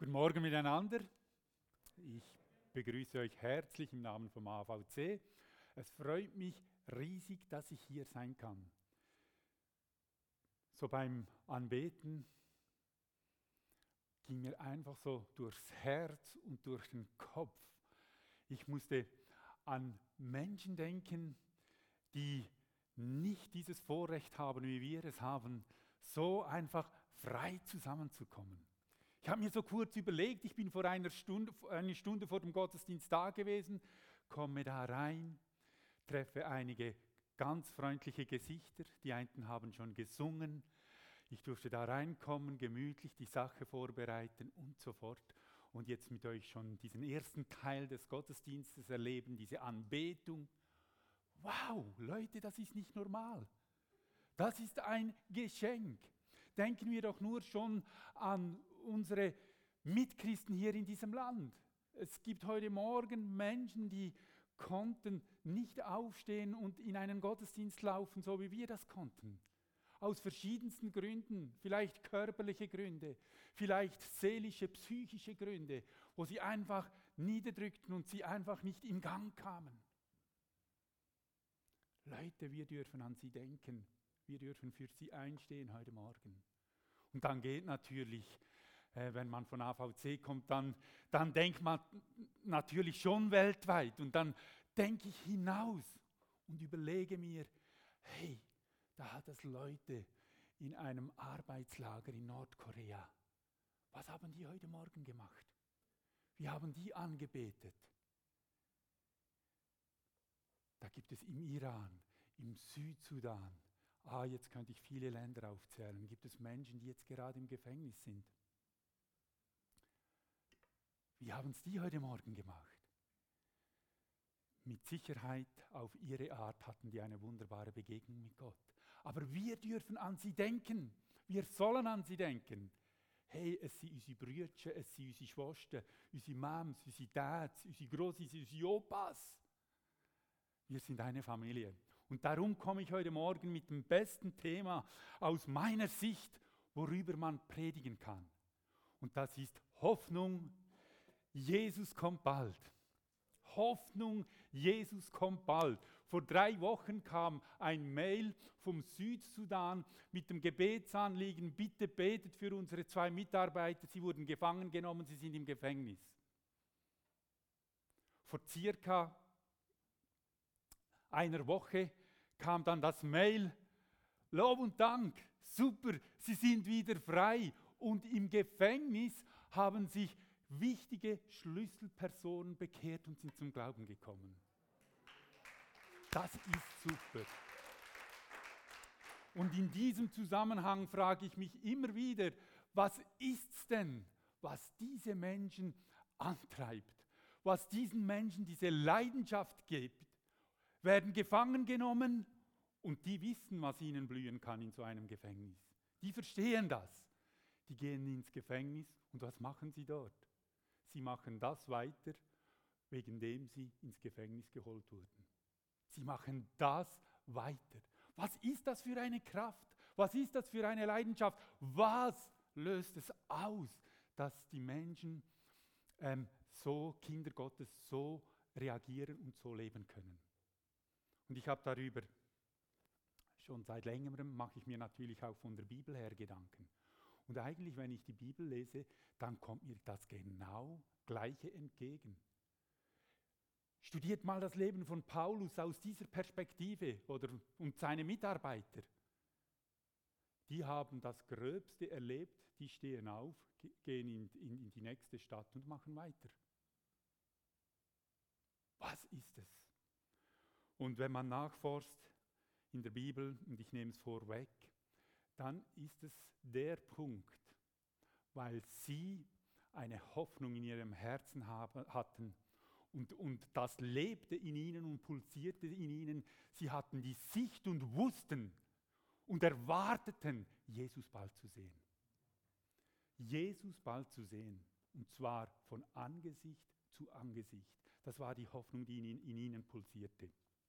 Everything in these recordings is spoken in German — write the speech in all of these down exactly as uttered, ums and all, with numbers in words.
Guten Morgen miteinander. Ich begrüße euch herzlich im Namen vom A V C. Es freut mich riesig, dass ich hier sein kann. So beim Anbeten ging mir einfach so durchs Herz und durch den Kopf. Ich musste an Menschen denken, die nicht dieses Vorrecht haben, wie wir es haben, so einfach frei zusammenzukommen. Ich habe mir so kurz überlegt, ich bin vor einer Stunde, eine Stunde vor dem Gottesdienst da gewesen, komme da rein, treffe einige ganz freundliche Gesichter, die einen haben schon gesungen, ich durfte da reinkommen, gemütlich die Sache vorbereiten und so fort. Und jetzt mit euch schon diesen ersten Teil des Gottesdienstes erleben, diese Anbetung. Wow, Leute, das ist nicht normal. Das ist ein Geschenk. Denken wir doch nur schon an unsere Mitchristen hier in diesem Land. Es gibt heute Morgen Menschen, die konnten nicht aufstehen und in einen Gottesdienst laufen, so wie wir das konnten. Aus verschiedensten Gründen, vielleicht körperliche Gründe, vielleicht seelische, psychische Gründe, wo sie einfach niederdrückten und sie einfach nicht in Gang kamen. Leute, wir dürfen an sie denken. Wir dürfen für sie einstehen heute Morgen. Und dann geht natürlich, äh, wenn man von A V C kommt, dann, dann denkt man natürlich schon weltweit. Und dann denke ich hinaus und überlege mir, hey, da hat es Leute in einem Arbeitslager in Nordkorea. Was haben die heute Morgen gemacht? Wie haben die angebetet? Da gibt es im Iran, im Südsudan, ah, jetzt könnte ich viele Länder aufzählen, gibt es Menschen, die jetzt gerade im Gefängnis sind. Wie haben es die heute Morgen gemacht? Mit Sicherheit auf ihre Art hatten die eine wunderbare Begegnung mit Gott. Aber wir dürfen an sie denken. Wir sollen an sie denken. Hey, es sind unsere Brüder, es sind unsere Schwestern, unsere Mams, unsere Dads, unsere Grossis, unsere Opas. Wir sind eine Familie. Und darum komme ich heute Morgen mit dem besten Thema aus meiner Sicht, worüber man predigen kann. Und das ist Hoffnung, Jesus kommt bald. Hoffnung, Jesus kommt bald. Vor drei Wochen kam ein Mail vom Südsudan mit dem Gebetsanliegen, bitte betet für unsere zwei Mitarbeiter, sie wurden gefangen genommen, sie sind im Gefängnis. Vor circa einer Woche kam dann das Mail, Lob und Dank, super, sie sind wieder frei. Und im Gefängnis haben sich wichtige Schlüsselpersonen bekehrt und sind zum Glauben gekommen. Das ist super. Und in diesem Zusammenhang frage ich mich immer wieder, was ist's denn, was diese Menschen antreibt, was diesen Menschen diese Leidenschaft gibt, werden gefangen genommen und die wissen, was ihnen blühen kann in so einem Gefängnis. Die verstehen das. Die gehen ins Gefängnis und was machen sie dort? Sie machen das weiter, wegen dem sie ins Gefängnis geholt wurden. Sie machen das weiter. Was ist das für eine Kraft? Was ist das für eine Leidenschaft? Was löst es aus, dass die Menschen ähm, so, Kinder Gottes, so reagieren und so leben können? Und ich habe darüber, schon seit längerem, mache ich mir natürlich auch von der Bibel her Gedanken. Und eigentlich, wenn ich die Bibel lese, dann kommt mir das genau Gleiche entgegen. Studiert mal das Leben von Paulus aus dieser Perspektive oder, und seine Mitarbeiter. Die haben das Gröbste erlebt, die stehen auf, gehen in, in, in die nächste Stadt und machen weiter. Was ist es? Und wenn man nachforscht in der Bibel, und ich nehme es vorweg, dann ist es der Punkt, weil sie eine Hoffnung in ihrem Herzen haben, hatten und, und das lebte in ihnen und pulsierte in ihnen. Sie hatten die Sicht und wussten und erwarteten, Jesus bald zu sehen. Jesus bald zu sehen, und zwar von Angesicht zu Angesicht. Das war die Hoffnung, die in, in ihnen pulsierte.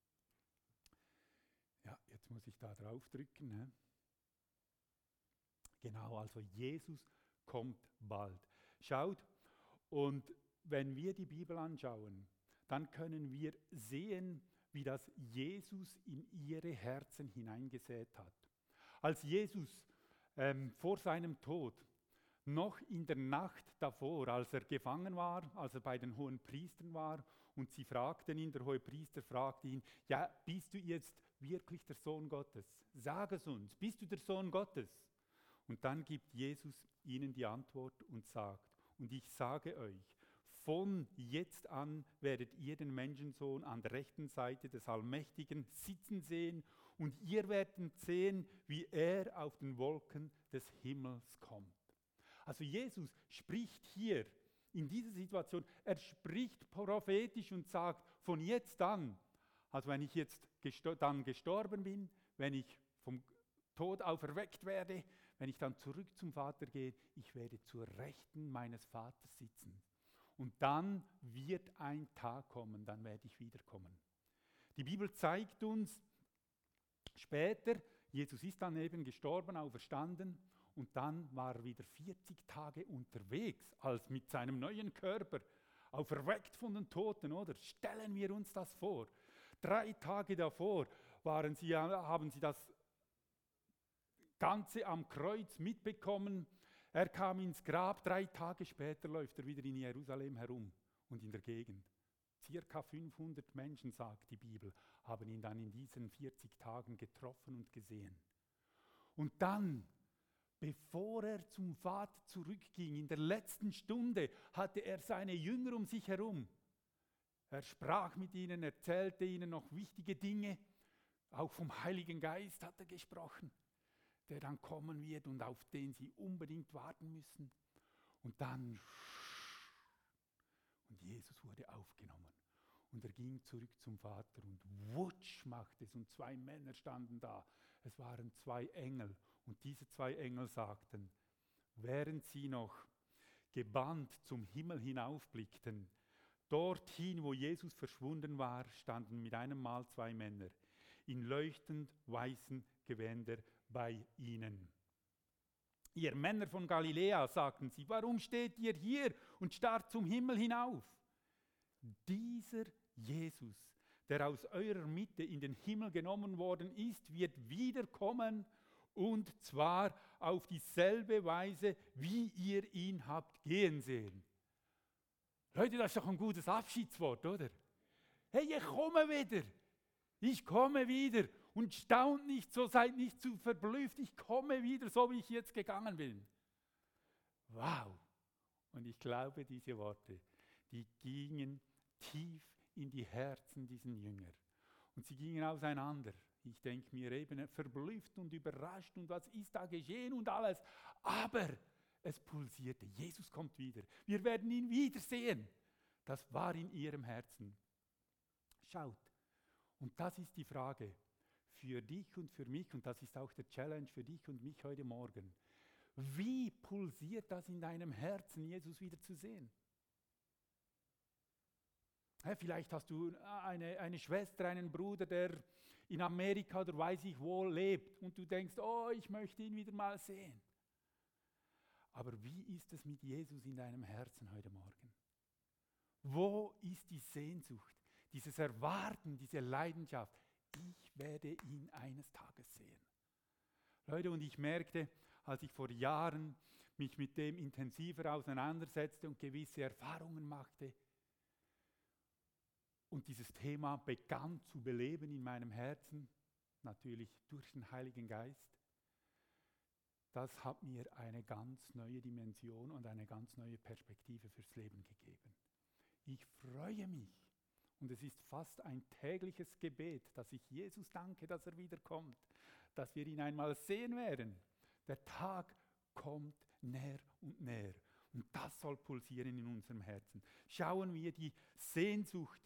Ja, jetzt muss ich da drauf drücken. Ne? Genau, also Jesus kommt bald. Schaut, und wenn wir die Bibel anschauen, dann können wir sehen, wie das Jesus in ihre Herzen hineingesät hat. Als Jesus ähm, vor seinem Tod, noch in der Nacht davor, als er gefangen war, als er bei den hohen Priestern war, und sie fragten ihn, der hohe Priester fragte ihn, ja, bist du jetzt wirklich der Sohn Gottes? Sag es uns, bist du der Sohn Gottes? Und dann gibt Jesus ihnen die Antwort und sagt, und ich sage euch, von jetzt an werdet ihr den Menschensohn an der rechten Seite des Allmächtigen sitzen sehen, und ihr werdet sehen, wie er auf den Wolken des Himmels kommt. Also Jesus spricht hier in dieser Situation, er spricht prophetisch und sagt, von jetzt an, also wenn ich jetzt gestor- dann gestorben bin, wenn ich vom Tod auferweckt werde, wenn ich dann zurück zum Vater gehe, ich werde zur Rechten meines Vaters sitzen. Und dann wird ein Tag kommen, dann werde ich wiederkommen. Die Bibel zeigt uns später, Jesus ist dann eben gestorben, auferstanden, und dann war er wieder vierzig Tage unterwegs, als mit seinem neuen Körper, auferweckt von den Toten, oder? Stellen wir uns das vor. Drei Tage davor waren sie, haben sie das Ganze am Kreuz mitbekommen. Er kam ins Grab, drei Tage später läuft er wieder in Jerusalem herum und in der Gegend. Circa fünfhundert Menschen, sagt die Bibel, haben ihn dann in diesen vierzig Tagen getroffen und gesehen. Und dann, bevor er zum Vater zurückging, in der letzten Stunde, hatte er seine Jünger um sich herum. Er sprach mit ihnen, erzählte ihnen noch wichtige Dinge. Auch vom Heiligen Geist hat er gesprochen, der dann kommen wird und auf den sie unbedingt warten müssen. Und dann, und Jesus wurde aufgenommen. Und er ging zurück zum Vater und wutsch macht es und zwei Männer standen da. Es waren zwei Engel und diese zwei Engel sagten, während sie noch gebannt zum Himmel hinaufblickten, dorthin, wo Jesus verschwunden war, standen mit einem Mal zwei Männer in leuchtend weißen Gewändern bei ihnen. Ihr Männer von Galiläa, sagten sie, warum steht ihr hier und starrt zum Himmel hinauf? Dieser Jesus, der aus eurer Mitte in den Himmel genommen worden ist, wird wiederkommen, und zwar auf dieselbe Weise, wie ihr ihn habt gehen sehen. Leute, das ist doch ein gutes Abschiedswort, oder? Hey, ich komme wieder. Ich komme wieder. Und staunt nicht, so seid nicht zu verblüfft. Ich komme wieder, so wie ich jetzt gegangen bin. Wow. Und ich glaube, diese Worte, die gingen tief in die Herzen dieser Jünger. Und sie gingen auseinander. Ich denke mir eben verblüfft und überrascht und was ist da geschehen und alles. Aber es pulsierte. Jesus kommt wieder. Wir werden ihn wiedersehen. Das war in ihrem Herzen. Schaut. Und das ist die Frage für dich und für mich, und das ist auch der Challenge für dich und mich heute Morgen. Wie pulsiert das in deinem Herzen, Jesus wieder zu sehen? Ja, vielleicht hast du eine, eine Schwester, einen Bruder, der in Amerika oder weiß ich wo lebt und du denkst, oh, ich möchte ihn wieder mal sehen. Aber wie ist es mit Jesus in deinem Herzen heute Morgen? Wo ist die Sehnsucht, dieses Erwarten, diese Leidenschaft? Ich werde ihn eines Tages sehen. Leute, und ich merkte, als ich vor Jahren mich mit dem intensiver auseinandersetzte und gewisse Erfahrungen machte, und dieses Thema begann zu beleben in meinem Herzen, natürlich durch den Heiligen Geist, das hat mir eine ganz neue Dimension und eine ganz neue Perspektive fürs Leben gegeben. Ich freue mich, und es ist fast ein tägliches Gebet, dass ich Jesus danke, dass er wiederkommt, dass wir ihn einmal sehen werden. Der Tag kommt näher und näher, und das soll pulsieren in unserem Herzen. Schauen wir die Sehnsucht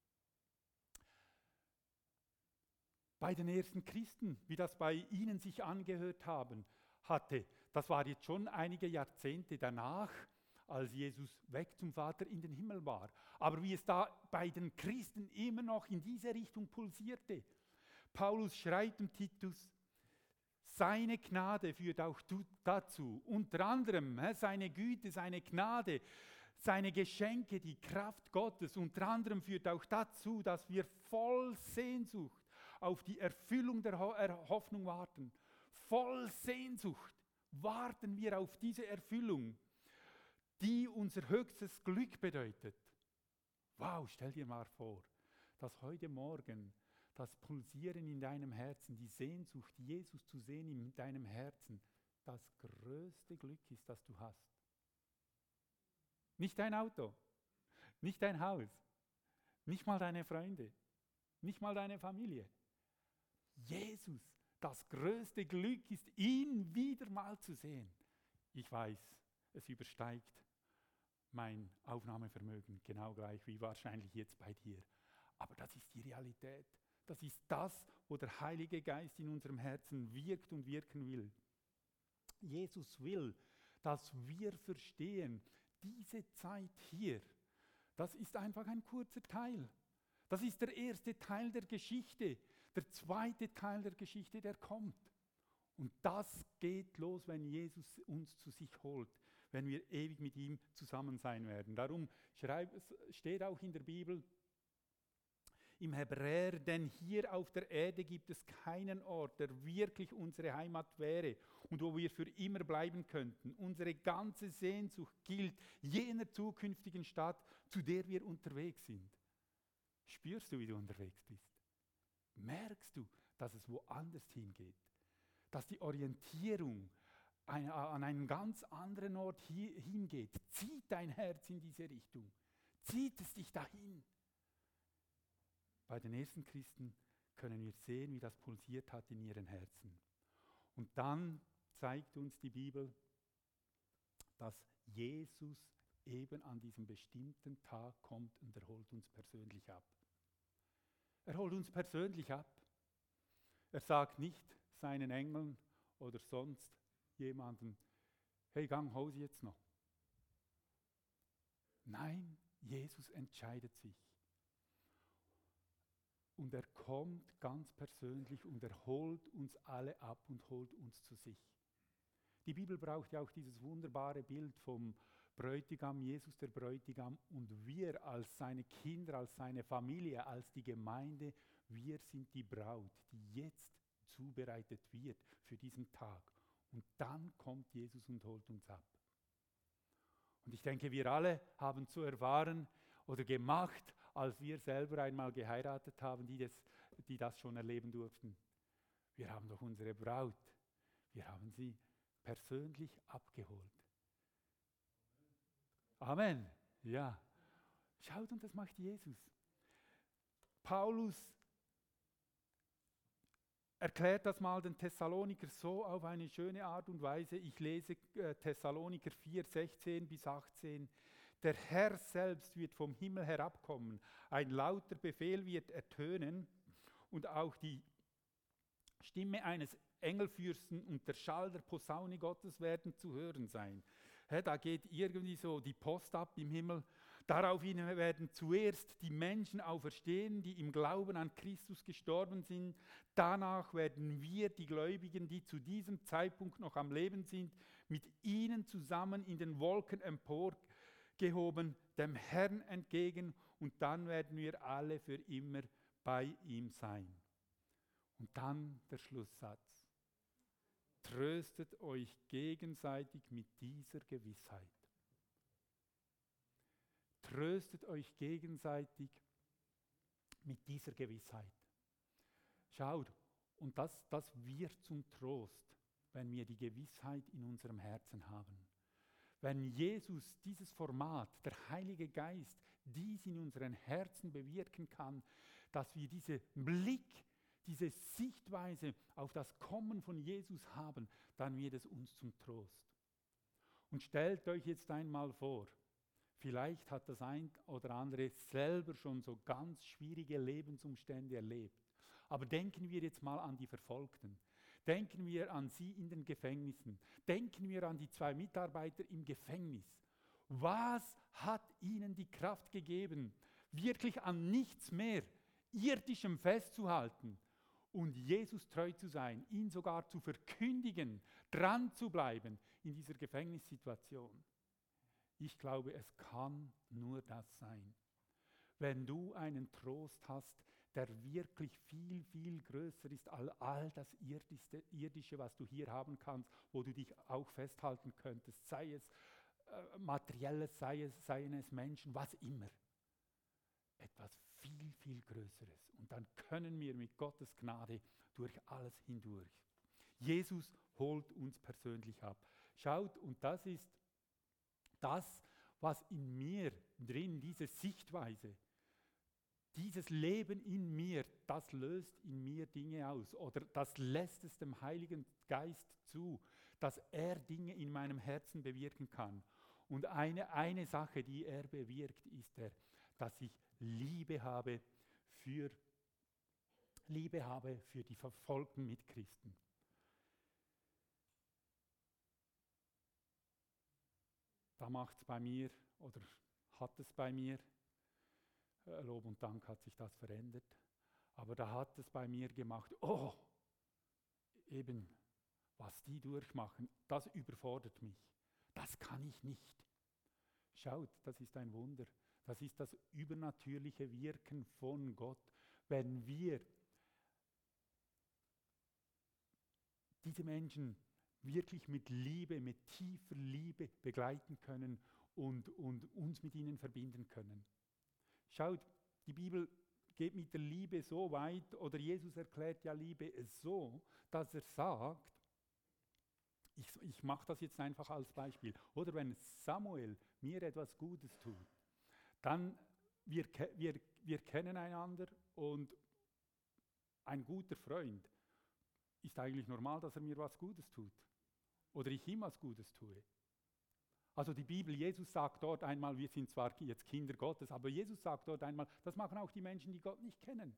bei den ersten Christen, wie das bei ihnen sich angehört haben, hatte. Das war jetzt schon einige Jahrzehnte danach, als Jesus weg zum Vater in den Himmel war. Aber wie es da bei den Christen immer noch in diese Richtung pulsierte. Paulus schreibt dem Titus, seine Gnade führt auch du dazu. Unter anderem he, seine Güte, seine Gnade, seine Geschenke, die Kraft Gottes, unter anderem führt auch dazu, dass wir voll Sehnsucht auf die Erfüllung der Ho- er Hoffnung warten. Voll Sehnsucht warten wir auf diese Erfüllung, die unser höchstes Glück bedeutet. Wow, stell dir mal vor, dass heute Morgen das Pulsieren in deinem Herzen, die Sehnsucht, Jesus zu sehen in deinem Herzen, das größte Glück ist, das du hast. Nicht dein Auto, nicht dein Haus, nicht mal deine Freunde, nicht mal deine Familie. Jesus, das größte Glück ist, ihn wieder mal zu sehen. Ich weiß, es übersteigt mein Aufnahmevermögen, genau gleich wie wahrscheinlich jetzt bei dir. Aber das ist die Realität. Das ist das, wo der Heilige Geist in unserem Herzen wirkt und wirken will. Jesus will, dass wir verstehen, diese Zeit hier, das ist einfach ein kurzer Teil. Das ist der erste Teil der Geschichte. Der zweite Teil der Geschichte, der kommt. Und das geht los, wenn Jesus uns zu sich holt, wenn wir ewig mit ihm zusammen sein werden. Darum schreib, steht auch in der Bibel, im Hebräer, denn hier auf der Erde gibt es keinen Ort, der wirklich unsere Heimat wäre und wo wir für immer bleiben könnten. Unsere ganze Sehnsucht gilt jener zukünftigen Stadt, zu der wir unterwegs sind. Spürst du, wie du unterwegs bist? Merkst du, dass es woanders hingeht? Dass die Orientierung ein, an einen ganz anderen Ort hi, hingeht? Zieht dein Herz in diese Richtung? Zieht es dich dahin? Bei den ersten Christen können wir sehen, wie das pulsiert hat in ihren Herzen. Und dann zeigt uns die Bibel, dass Jesus eben an diesem bestimmten Tag kommt und er holt uns persönlich ab. Er holt uns persönlich ab. Er sagt nicht seinen Engeln oder sonst jemandem, hey, gang Hause jetzt noch. Nein, Jesus entscheidet sich. Und er kommt ganz persönlich und er holt uns alle ab und holt uns zu sich. Die Bibel braucht ja auch dieses wunderbare Bild vom Bräutigam, Jesus der Bräutigam, und wir als seine Kinder, als seine Familie, als die Gemeinde, wir sind die Braut, die jetzt zubereitet wird für diesen Tag. Und dann kommt Jesus und holt uns ab. Und ich denke, wir alle haben zu erfahren oder gemacht, als wir selber einmal geheiratet haben, die das, die das schon erleben durften. Wir haben doch unsere Braut, wir haben sie persönlich abgeholt. Amen. Ja. Schaut, und das macht Jesus. Paulus erklärt das mal den Thessaloniker so auf eine schöne Art und Weise. Ich lese äh, Thessaloniker vier, sechzehn bis achtzehn. Der Herr selbst wird vom Himmel herabkommen, ein lauter Befehl wird ertönen und auch die Stimme eines Engelfürsten und der Schall der Posaune Gottes werden zu hören sein. He, da geht irgendwie so die Post ab im Himmel. Daraufhin werden zuerst die Menschen auferstehen, die im Glauben an Christus gestorben sind. Danach werden wir, die Gläubigen, die zu diesem Zeitpunkt noch am Leben sind, mit ihnen zusammen in den Wolken emporgehoben, dem Herrn entgegen, und dann werden wir alle für immer bei ihm sein. Und dann der Schlusssatz. Tröstet euch gegenseitig mit dieser Gewissheit. Tröstet euch gegenseitig mit dieser Gewissheit. Schaut, und das, das wird zum Trost, wenn wir die Gewissheit in unserem Herzen haben. Wenn Jesus dieses Format, der Heilige Geist, dies in unseren Herzen bewirken kann, dass wir diesen Blick, diese Sichtweise auf das Kommen von Jesus haben, dann wird es uns zum Trost. Und stellt euch jetzt einmal vor, vielleicht hat das ein oder andere selber schon so ganz schwierige Lebensumstände erlebt. Aber denken wir jetzt mal an die Verfolgten. Denken wir an sie in den Gefängnissen. Denken wir an die zwei Mitarbeiter im Gefängnis. Was hat ihnen die Kraft gegeben, wirklich an nichts mehr Irdischem festzuhalten und Jesus treu zu sein, ihn sogar zu verkündigen, dran zu bleiben in dieser Gefängnissituation. Ich glaube, es kann nur das sein. Wenn du einen Trost hast, der wirklich viel, viel größer ist als all das Irdische, Irdische, was du hier haben kannst, wo du dich auch festhalten könntest, sei es äh, Materielles, sei es, seien es Menschen, was immer. Etwas viel, viel Größeres. Und dann können wir mit Gottes Gnade durch alles hindurch. Jesus holt uns persönlich ab. Schaut, und das ist das, was in mir drin, diese Sichtweise, dieses Leben in mir, das löst in mir Dinge aus oder das lässt es dem Heiligen Geist zu, dass er Dinge in meinem Herzen bewirken kann. Und eine, eine Sache, die er bewirkt, ist er, dass ich Liebe habe für, Liebe habe für die verfolgten Mitchristen. Da macht es bei mir oder hat es bei mir, Lob und Dank hat sich das verändert, aber da hat es bei mir gemacht, oh, eben, was die durchmachen, das überfordert mich, das kann ich nicht. Schaut, das ist ein Wunder, das ist das übernatürliche Wirken von Gott, wenn wir diese Menschen wirklich mit Liebe, mit tiefer Liebe begleiten können und, und uns mit ihnen verbinden können. Schaut, die Bibel geht mit der Liebe so weit, oder Jesus erklärt ja Liebe so, dass er sagt, ich, ich mache das jetzt einfach als Beispiel, oder wenn Samuel mir etwas Gutes tut, dann, wir, wir, wir kennen einander und ein guter Freund ist eigentlich normal, dass er mir was Gutes tut oder ich ihm was Gutes tue. Also die Bibel, Jesus sagt dort einmal, wir sind zwar jetzt Kinder Gottes, aber Jesus sagt dort einmal, das machen auch die Menschen, die Gott nicht kennen.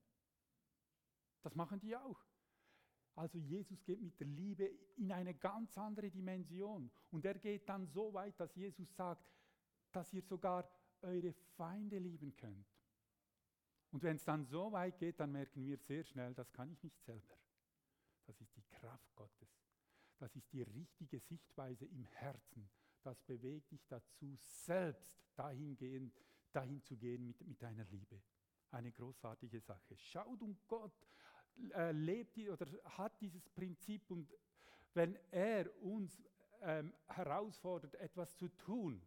Das machen die auch. Also Jesus geht mit der Liebe in eine ganz andere Dimension. Und er geht dann so weit, dass Jesus sagt, dass ihr sogar eure Feinde lieben könnt. Und wenn es dann so weit geht, dann merken wir sehr schnell, das kann ich nicht selber. Das ist die Kraft Gottes. Das ist die richtige Sichtweise im Herzen. Das bewegt dich dazu, selbst dahin, gehen, dahin zu gehen mit, mit deiner Liebe. Eine großartige Sache. Schaut, und Gott äh, lebt die, oder hat dieses Prinzip, und wenn er uns ähm, herausfordert, etwas zu tun,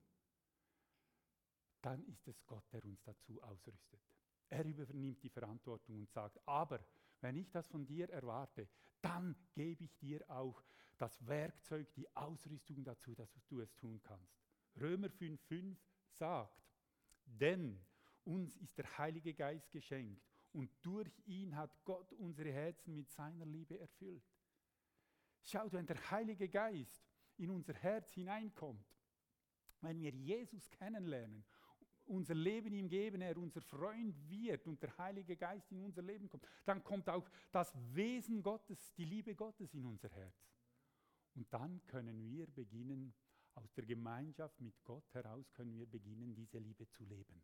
dann ist es Gott, der uns dazu ausrüstet. Er übernimmt die Verantwortung und sagt, aber wenn ich das von dir erwarte, dann gebe ich dir auch das Werkzeug, die Ausrüstung dazu, dass du es tun kannst. Römer fünf fünf sagt, denn uns ist der Heilige Geist geschenkt und durch ihn hat Gott unsere Herzen mit seiner Liebe erfüllt. Schaut, wenn der Heilige Geist in unser Herz hineinkommt, wenn wir Jesus kennenlernen, unser Leben ihm geben, er unser Freund wird und der Heilige Geist in unser Leben kommt, dann kommt auch das Wesen Gottes, die Liebe Gottes in unser Herz. Und dann können wir beginnen, aus der Gemeinschaft mit Gott heraus können wir beginnen, diese Liebe zu leben.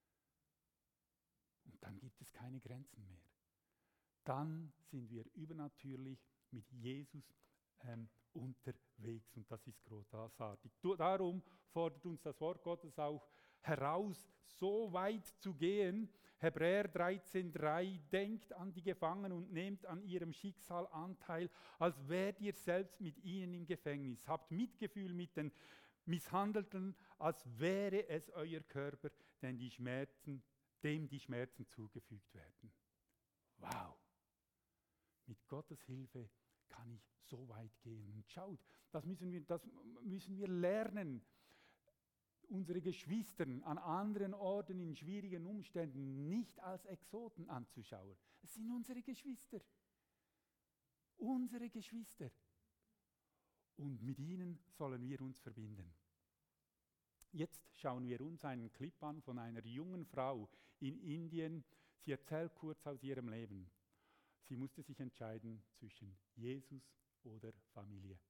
Und dann gibt es keine Grenzen mehr. Dann sind wir übernatürlich mit Jesus ähm, unterwegs und das ist großartig. Darum fordert uns das Wort Gottes auch heraus, so weit zu gehen. Hebräer dreizehn drei, denkt an die Gefangenen und nehmt an ihrem Schicksal Anteil, als wärt ihr selbst mit ihnen im Gefängnis. Habt Mitgefühl mit den Misshandelten, als wäre es euer Körper, denn die Schmerzen, dem die Schmerzen zugefügt werden. Wow! Mit Gottes Hilfe kann ich so weit gehen. Und schaut, das müssen wir, das müssen wir lernen. Unsere Geschwister an anderen Orten in schwierigen Umständen nicht als Exoten anzuschauen. Es sind unsere Geschwister. Unsere Geschwister. Und mit ihnen sollen wir uns verbinden. Jetzt schauen wir uns einen Clip an von einer jungen Frau in Indien. Sie erzählt kurz aus ihrem Leben. Sie musste sich entscheiden zwischen Jesus oder Familie.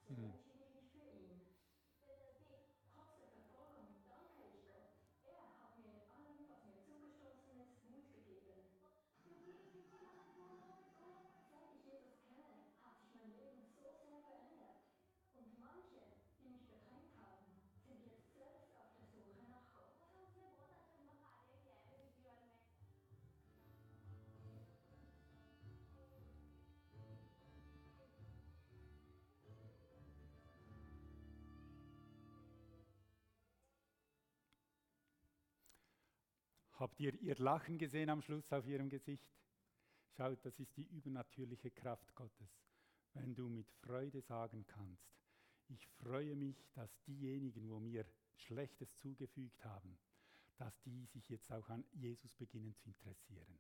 So Mhm. entschied ich mich für ihn. Trotz der Verfolgung danke ich Gott. Er hat mir in allem, was mir zugestoßen ist, Mut gegeben. Seit ich Jesus kenne, hat sich mein Leben so sehr verändert. Und manche, die mich bedrängt haben, sind jetzt selbst auf der Suche nach Gott. मतलब उसने बहुत अचंबा कार्य किया है मेरे जीवन में। Habt ihr ihr Lachen gesehen am Schluss auf ihrem Gesicht? Schaut, das ist die übernatürliche Kraft Gottes. Wenn du mit Freude sagen kannst, ich freue mich, dass diejenigen, wo mir Schlechtes zugefügt haben, dass die sich jetzt auch an Jesus beginnen zu interessieren.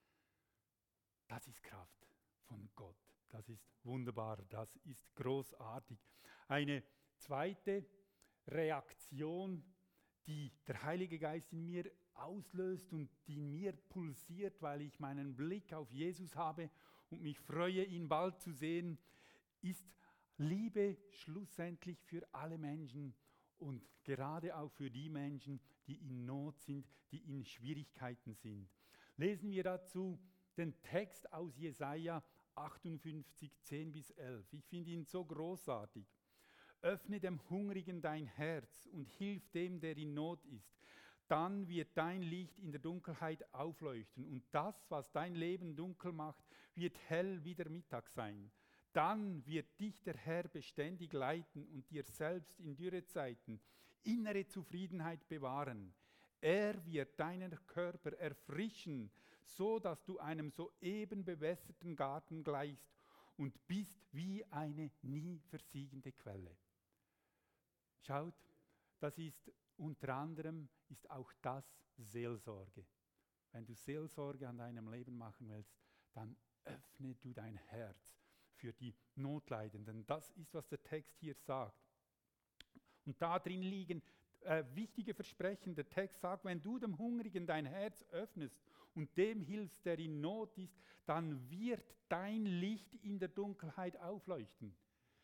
Das ist Kraft von Gott. Das ist wunderbar. Das ist großartig. Eine zweite Reaktion, die der Heilige Geist in mir auslöst und die in mir pulsiert, weil ich meinen Blick auf Jesus habe und mich freue, ihn bald zu sehen, ist Liebe schlussendlich für alle Menschen und gerade auch für die Menschen, die in Not sind, die in Schwierigkeiten sind. Lesen wir dazu den Text aus Jesaja achtundfünfzig, zehn bis elf. Ich finde ihn so großartig. Öffne dem Hungrigen dein Herz und hilf dem, der in Not ist. Dann wird dein Licht in der Dunkelheit aufleuchten und das, was dein Leben dunkel macht, wird hell wie der Mittag sein. Dann wird dich der Herr beständig leiten und dir selbst in Dürrezeiten innere Zufriedenheit bewahren. Er wird deinen Körper erfrischen, so dass du einem soeben bewässerten Garten gleichst und bist wie eine nie versiegende Quelle. Schaut, das ist unter anderem ist auch das Seelsorge. Wenn du Seelsorge an deinem Leben machen willst, dann öffne du dein Herz für die Notleidenden. Das ist, was der Text hier sagt. Und da drin liegen äh, wichtige Versprechen. Der Text sagt, wenn du dem Hungrigen dein Herz öffnest und dem hilfst, der in Not ist, dann wird dein Licht in der Dunkelheit aufleuchten.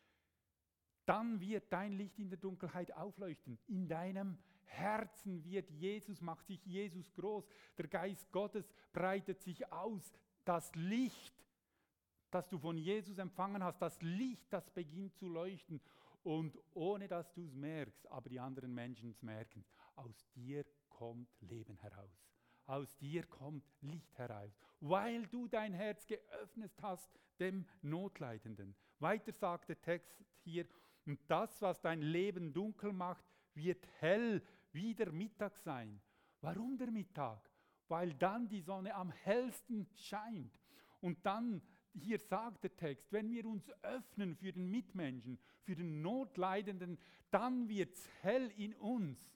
Dann wird dein Licht in der Dunkelheit aufleuchten. In deinem Herzen wird Jesus, macht sich Jesus groß. Der Geist Gottes breitet sich aus. Das Licht, das du von Jesus empfangen hast, das Licht, das beginnt zu leuchten. Und ohne dass du es merkst, aber die anderen Menschen es merken, aus dir kommt Leben heraus. Aus dir kommt Licht heraus, weil du dein Herz geöffnet hast dem Notleidenden. Weiter sagt der Text hier, und das, was dein Leben dunkel macht, wird hell wie der Mittag sein. Warum der Mittag? Weil dann die Sonne am hellsten scheint. Und dann, hier sagt der Text, wenn wir uns öffnen für den Mitmenschen, für den Notleidenden, dann wird es hell in uns.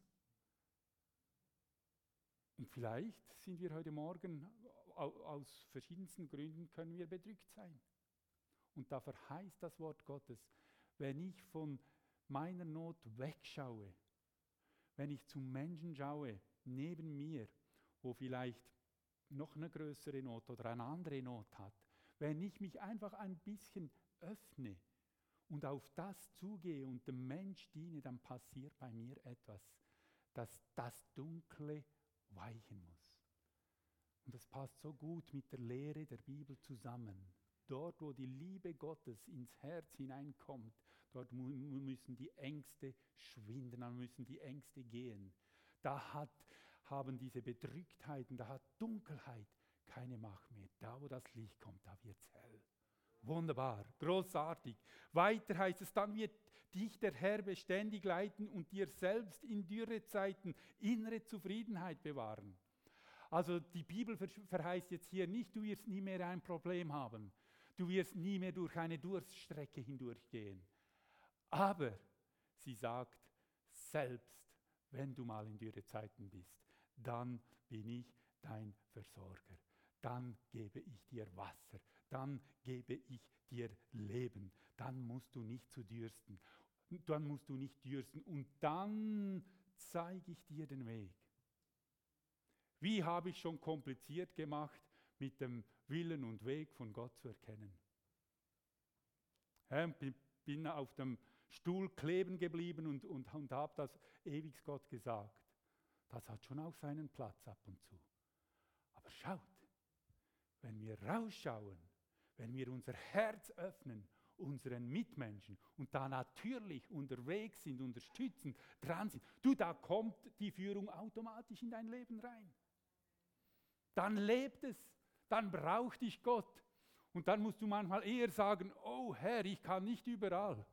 Und vielleicht sind wir heute Morgen, aus verschiedensten Gründen können wir bedrückt sein. Und da verheißt das Wort Gottes, wenn ich von meiner Not wegschaue, wenn ich zum Menschen schaue, neben mir, wo vielleicht noch eine größere Not oder eine andere Not hat, wenn ich mich einfach ein bisschen öffne und auf das zugehe und dem Mensch diene, dann passiert bei mir etwas, dass das Dunkle weichen muss. Und das passt so gut mit der Lehre der Bibel zusammen. Dort, wo die Liebe Gottes ins Herz hineinkommt, dort mu- müssen die Ängste schwinden, dann müssen die Ängste gehen. Da hat, haben diese Bedrücktheiten, da hat Dunkelheit keine Macht mehr. Da, wo das Licht kommt, da wird es hell. Wunderbar, großartig. Weiter heißt es, dann wird dich der Herr beständig leiten und dir selbst in Dürrezeiten innere Zufriedenheit bewahren. Also die Bibel verheißt jetzt hier nicht, du wirst nie mehr ein Problem haben. Du wirst nie mehr durch eine Durststrecke hindurchgehen. Aber sie sagt, selbst wenn du mal in Dürrezeiten bist, dann bin ich dein Versorger. Dann gebe ich dir Wasser. Dann gebe ich dir Leben. Dann musst du nicht zu dürsten. Dann musst du nicht dürsten. Und dann zeige ich dir den Weg. Wie habe ich schon kompliziert gemacht, mit dem Willen und Weg von Gott zu erkennen? Ich bin auf dem Stuhl kleben geblieben und, und, und habe das ewig Gott gesagt. Das hat schon auch seinen Platz ab und zu. Aber schaut, wenn wir rausschauen, wenn wir unser Herz öffnen, unseren Mitmenschen und da natürlich unterwegs sind, unterstützen, dran sind, du, da kommt die Führung automatisch in dein Leben rein. Dann lebt es, dann braucht dich Gott. Und dann musst du manchmal eher sagen, oh Herr, ich kann nicht überall.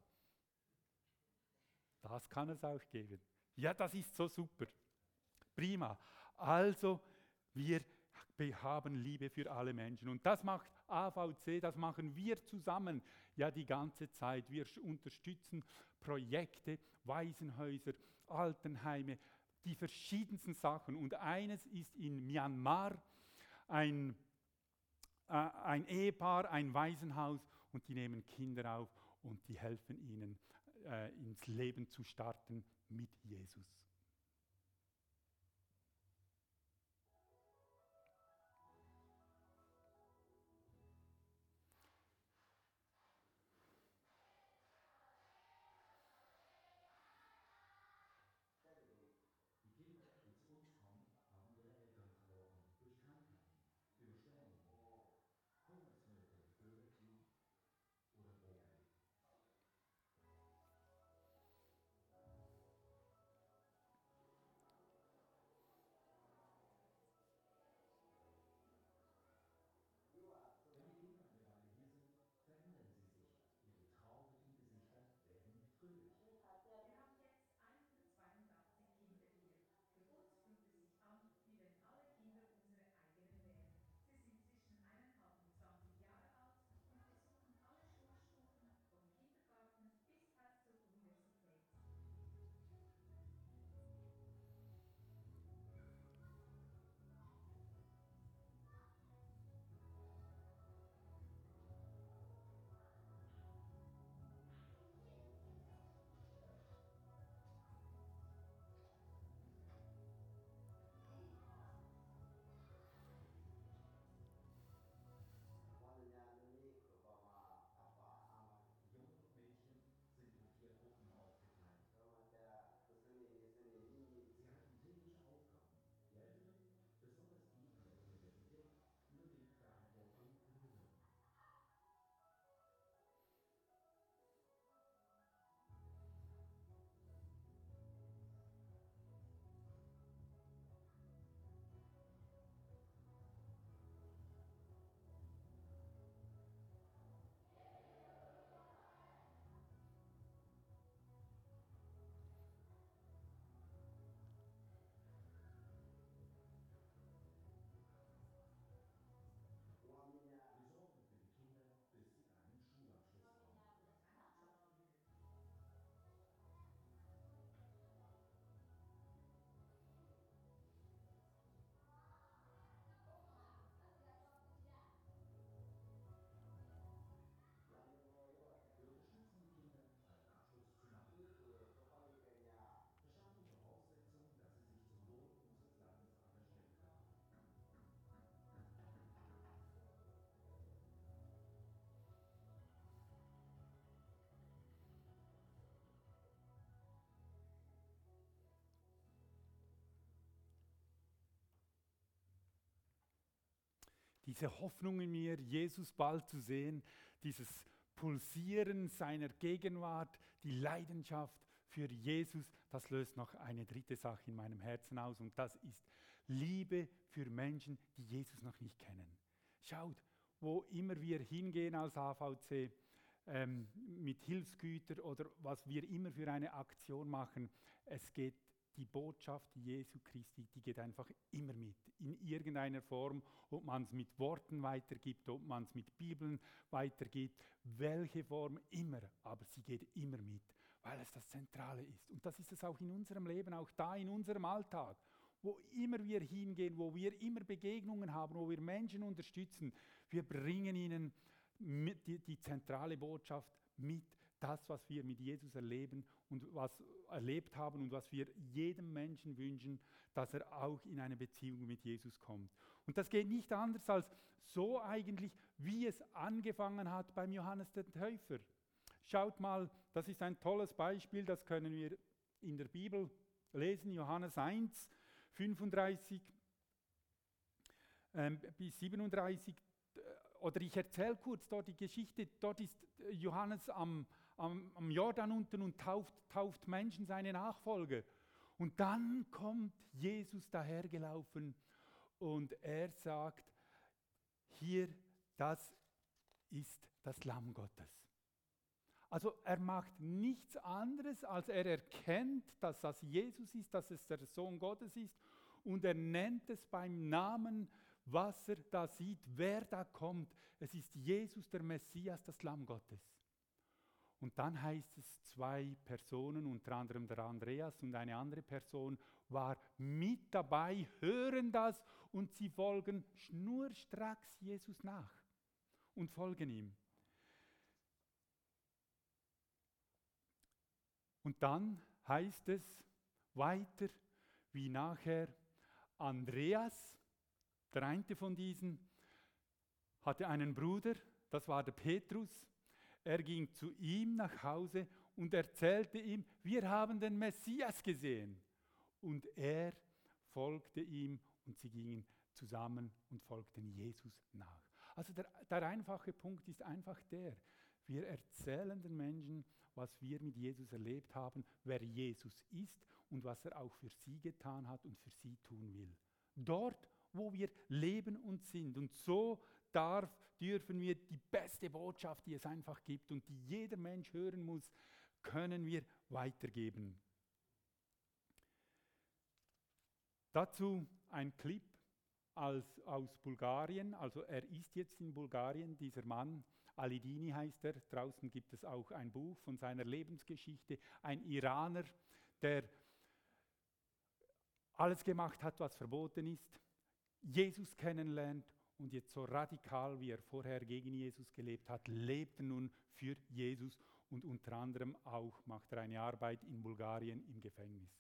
Das kann es auch geben. Ja, das ist so super. Prima. Also, wir haben Liebe für alle Menschen. Und das macht A V C, das machen wir zusammen ja die ganze Zeit. Wir unterstützen Projekte, Waisenhäuser, Altenheime, die verschiedensten Sachen. Und eines ist in Myanmar ein, äh, ein Ehepaar, ein Waisenhaus, und die nehmen Kinder auf und die helfen ihnen, äh, ins Leben zu starten mit Jesus. Die Kinder, die zu uns kommen, haben ihre Eltern verloren durch Krankheiten, Überschwemmungen, Hungersnöte, Bürgerkrieg oder Drogen. Wenn die Kinder eine Weile hier sind, verändern sie sich. Ihre traurigen Gesichter werden fröhlich. Wir haben jetzt hundertzweiundachtzig Kinder hier. Für uns fühlt es sich an, wie wenn alle Kinder unsere eigenen wären. Sie sind zwischen eineinhalb und zwanzig Jahre alt und besuchen alle Schulstufen vom Kindergarten bis her zur Universität. Junge und Mädchen sind in vier Gruppen aufgeteilt. Sie hatten tägliche Aufgaben. Die Älteren, besonders die an der Universität, mögen Verantwortung übernehmen. Sie sorgen für die Kinder, bis sie einen Schulabschluss haben. Und dann schaut man wieder. Wir unterstützen die Kinder, einen Abschluss zu machen. Verschaffen Voraussetzungen, dass sie sich zum Wohl unseres Landes engagieren können. Diese Hoffnung in mir, Jesus bald zu sehen, dieses Pulsieren seiner Gegenwart, die Leidenschaft für Jesus, das löst noch eine dritte Sache in meinem Herzen aus, und das ist Liebe für Menschen, die Jesus noch nicht kennen. Schaut, wo immer wir hingehen als A V C, ähm, mit Hilfsgütern oder was wir immer für eine Aktion machen, es geht die Botschaft Jesu Christi, die geht einfach immer mit, in irgendeiner Form, ob man es mit Worten weitergibt, ob man es mit Bibeln weitergibt, welche Form immer, aber sie geht immer mit, weil es das Zentrale ist. Und das ist es auch in unserem Leben, auch da in unserem Alltag, wo immer wir hingehen, wo wir immer Begegnungen haben, wo wir Menschen unterstützen, wir bringen ihnen mit die, die zentrale Botschaft mit, das, was wir mit Jesus erleben und was erlebt haben und was wir jedem Menschen wünschen, dass er auch in eine Beziehung mit Jesus kommt. Und das geht nicht anders als so eigentlich, wie es angefangen hat beim Johannes den Täufer. schaut mal, das ist ein tolles Beispiel, das können wir in der Bibel lesen, Johannes eins, fünfunddreißig ähm, bis siebenunddreißig. Oder ich erzähle kurz dort die Geschichte, dort ist Johannes am, am, am Jordan unten und tauft, tauft Menschen, seine Nachfolger. Und dann kommt Jesus dahergelaufen und er sagt, hier, das ist das Lamm Gottes. Also er macht nichts anderes, als er erkennt, dass das Jesus ist, dass es der Sohn Gottes ist und er nennt es beim Namen, was er da sieht, wer da kommt. Es ist Jesus, der Messias, das Lamm Gottes. Und dann heißt es, zwei Personen, unter anderem der Andreas und eine andere Person, war mit dabei, hören das und sie folgen schnurstracks Jesus nach und folgen ihm. Und dann heißt es weiter, wie nachher Andreas, der eine von diesen, hatte einen Bruder, das war der Petrus. Er ging zu ihm nach Hause und erzählte ihm, wir haben den Messias gesehen. Und er folgte ihm und sie gingen zusammen und folgten Jesus nach. Also der, der einfache Punkt ist einfach der, wir erzählen den Menschen, was wir mit Jesus erlebt haben, wer Jesus ist und was er auch für sie getan hat und für sie tun will. Dort, wo wir leben und sind. Und so darf, dürfen wir die beste Botschaft, die es einfach gibt und die jeder Mensch hören muss, können wir weitergeben. Dazu ein Clip als, aus Bulgarien. Also er ist jetzt in Bulgarien, dieser Mann. Ali Dini heißt er. Draußen gibt es auch ein Buch von seiner Lebensgeschichte. Ein Iraner, der alles gemacht hat, was verboten ist, Jesus kennenlernt und jetzt so radikal, wie er vorher gegen Jesus gelebt hat, lebt er nun für Jesus und unter anderem auch macht er eine Arbeit in Bulgarien im Gefängnis.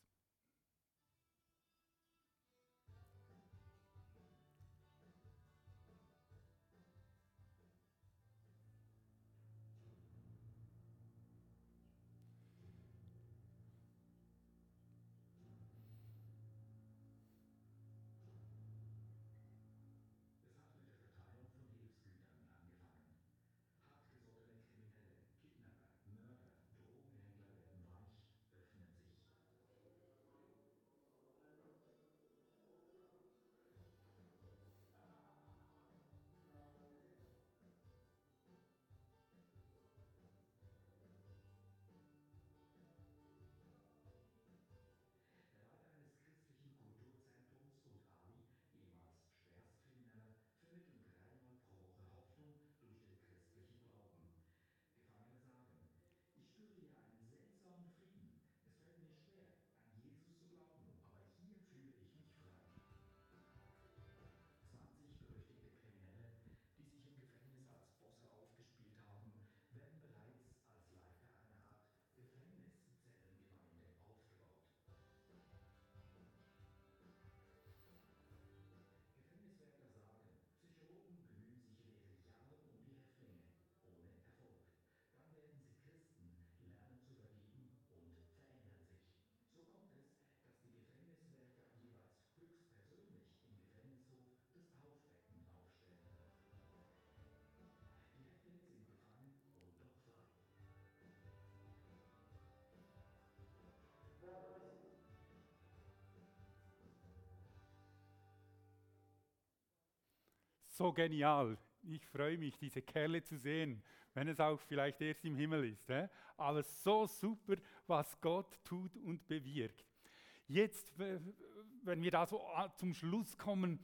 So genial. Ich freue mich, diese Kerle zu sehen, wenn es auch vielleicht erst im Himmel ist. Äh? Aber so super, was Gott tut und bewirkt. Jetzt, wenn wir da so zum Schluss kommen,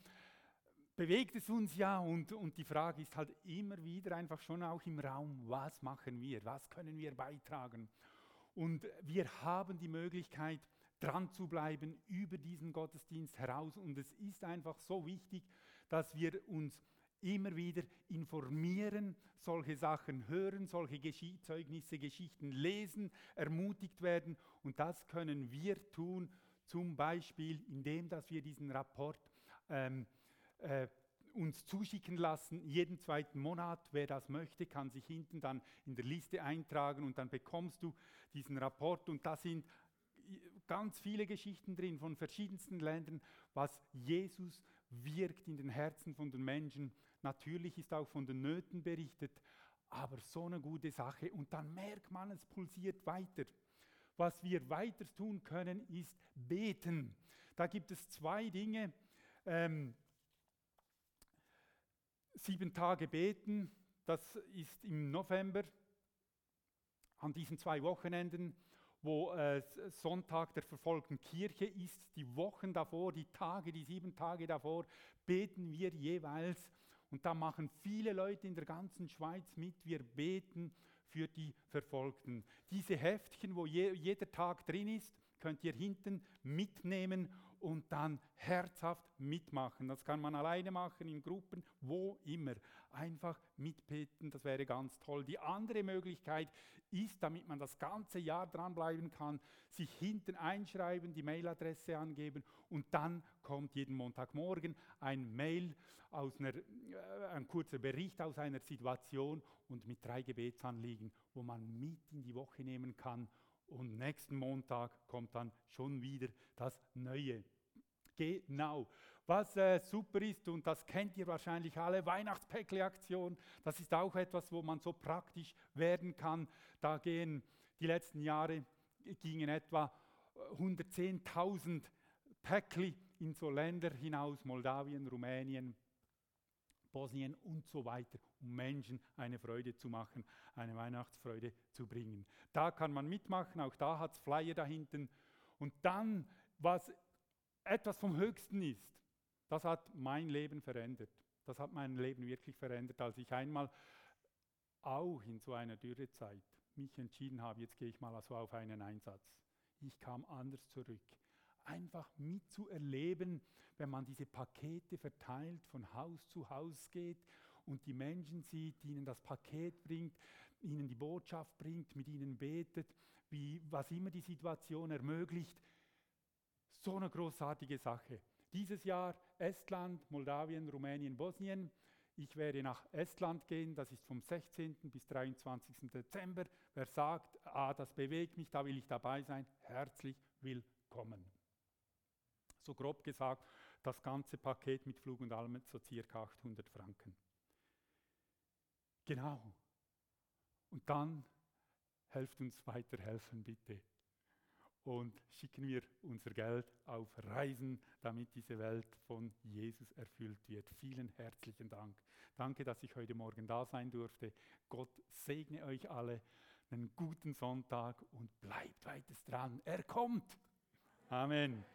bewegt es uns ja und, und die Frage ist halt immer wieder einfach schon auch im Raum, was machen wir, was können wir beitragen? Und wir haben die Möglichkeit, dran zu bleiben über diesen Gottesdienst heraus und es ist einfach so wichtig, dass wir uns immer wieder informieren, solche Sachen hören, solche Gesch- Zeugnisse, Geschichten lesen, ermutigt werden und das können wir tun, zum Beispiel indem, dass wir diesen Rapport ähm, äh, uns zuschicken lassen, jeden zweiten Monat. Wer das möchte, kann sich hinten dann in der Liste eintragen und dann bekommst du diesen Rapport. Und da sind ganz viele Geschichten drin von verschiedensten Ländern, was Jesus wirkt in den Herzen von den Menschen. Natürlich ist auch von den Nöten berichtet, aber so eine gute Sache. Und dann merkt man, es pulsiert weiter. Was wir weiter tun können, ist beten. Da gibt es zwei Dinge. Ähm, sieben Tage beten, das ist im November, an diesen zwei Wochenenden, wo äh, Sonntag der verfolgten Kirche ist. Die Wochen davor, die Tage, die sieben Tage davor, beten wir jeweils. Und da machen viele Leute in der ganzen Schweiz mit. Wir beten für die Verfolgten. Diese Heftchen, wo je, jeder Tag drin ist, könnt ihr hinten mitnehmen und dann herzhaft mitmachen. Das kann man alleine machen, in Gruppen, wo immer. Einfach mitbeten, das wäre ganz toll. Die andere Möglichkeit ist, damit man das ganze Jahr dranbleiben kann, sich hinten einschreiben, die Mailadresse angeben und dann kommt jeden Montagmorgen ein Mail, aus einer, äh, ein kurzer Bericht aus einer Situation und mit drei Gebetsanliegen, wo man mit in die Woche nehmen kann. Und nächsten Montag kommt dann schon wieder das Neue. Genau. Was äh, super ist, und das kennt ihr wahrscheinlich alle, Weihnachtspäckli-Aktion, das ist auch etwas, wo man so praktisch werden kann. Da gehen die letzten Jahre gingen etwa hundertzehntausend Päckli in so Länder hinaus, Moldawien, Rumänien, Bosnien und so weiter, um Menschen eine Freude zu machen, eine Weihnachtsfreude zu bringen. Da kann man mitmachen, auch da hat es Flyer da hinten. Und dann, was etwas vom Höchsten ist, das hat mein Leben verändert. Das hat mein Leben wirklich verändert, als ich einmal auch in so einer Dürrezeit mich entschieden habe, jetzt gehe ich mal so auf einen Einsatz. Ich kam anders zurück. Einfach mitzuerleben, wenn man diese Pakete verteilt, von Haus zu Haus geht und die Menschen sieht, die ihnen das Paket bringt, ihnen die Botschaft bringt, mit ihnen betet, wie, was immer die Situation ermöglicht. So eine großartige Sache. Dieses Jahr Estland, Moldawien, Rumänien, Bosnien. Ich werde nach Estland gehen, das ist vom sechzehnten bis dreiundzwanzigsten Dezember. Wer sagt, ah, das bewegt mich, da will ich dabei sein, herzlich willkommen. So grob gesagt, das ganze Paket mit Flug und allem so circa achthundert Franken. Genau. Und dann helft uns weiterhelfen, bitte. Und schicken wir unser Geld auf Reisen, damit diese Welt von Jesus erfüllt wird. Vielen herzlichen Dank. Danke, dass ich heute Morgen da sein durfte. Gott segne euch alle. Einen guten Sonntag und bleibt weiter dran. Er kommt. Amen.